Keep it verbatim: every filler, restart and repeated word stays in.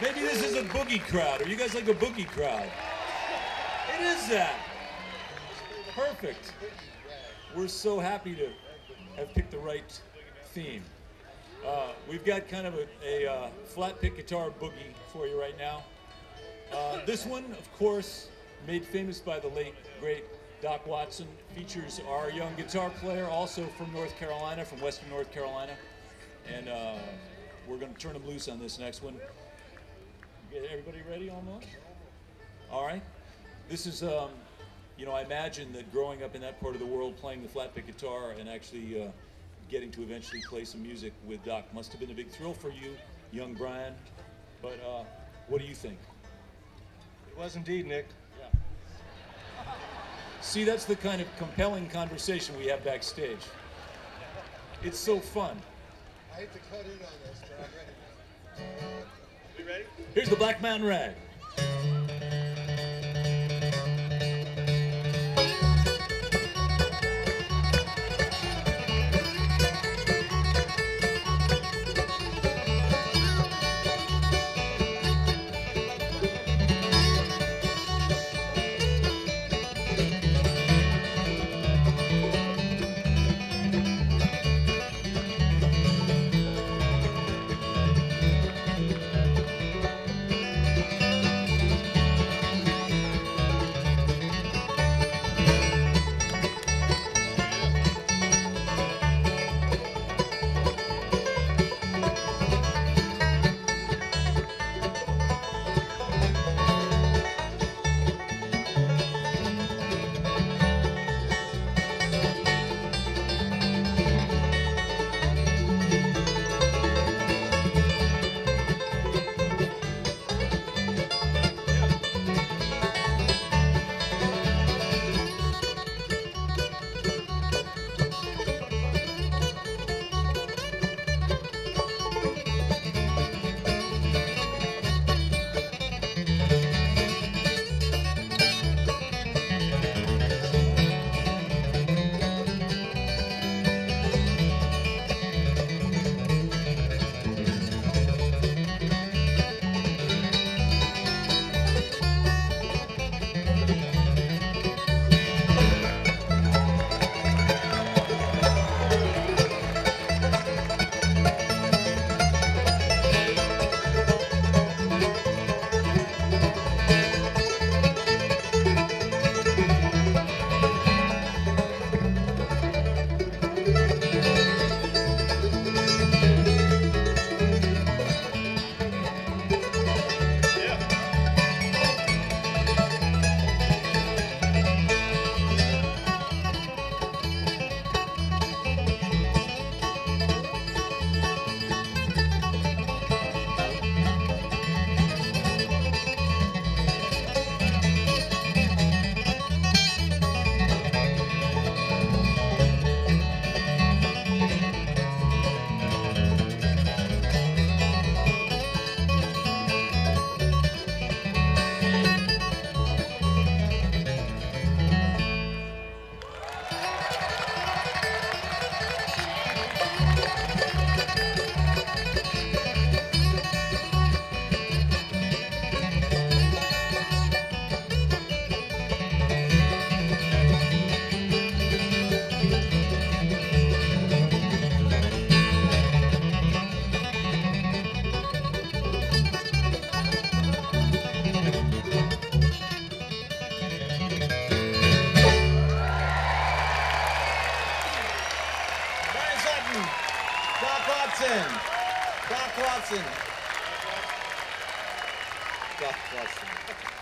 Maybe this is a boogie crowd. Are you guys like a boogie crowd? It is that. Perfect. We're so happy to have picked the right theme. Uh, we've got kind of a, a uh, flat pick guitar boogie for you right now. Uh, this one, of course, made famous by the late, great Doc Watson, features our young guitar player, also from North Carolina, from Western North Carolina. And uh, we're going to turn him loose on this next one. Get everybody ready almost? All right. This is, um, you know, I imagine that growing up in that part of the world, playing the flat pick guitar and actually uh, getting to eventually play some music with Doc must have been a big thrill for you, young Brian. But uh, what do you think? It was indeed, Nick. Yeah. See, that's the kind of compelling conversation we have backstage. It's so fun. I hate to cut in on this, but I'm ready. We ready? Here's the Black Mountain Rag. Doc Watson. Doc Watson. Doc Watson.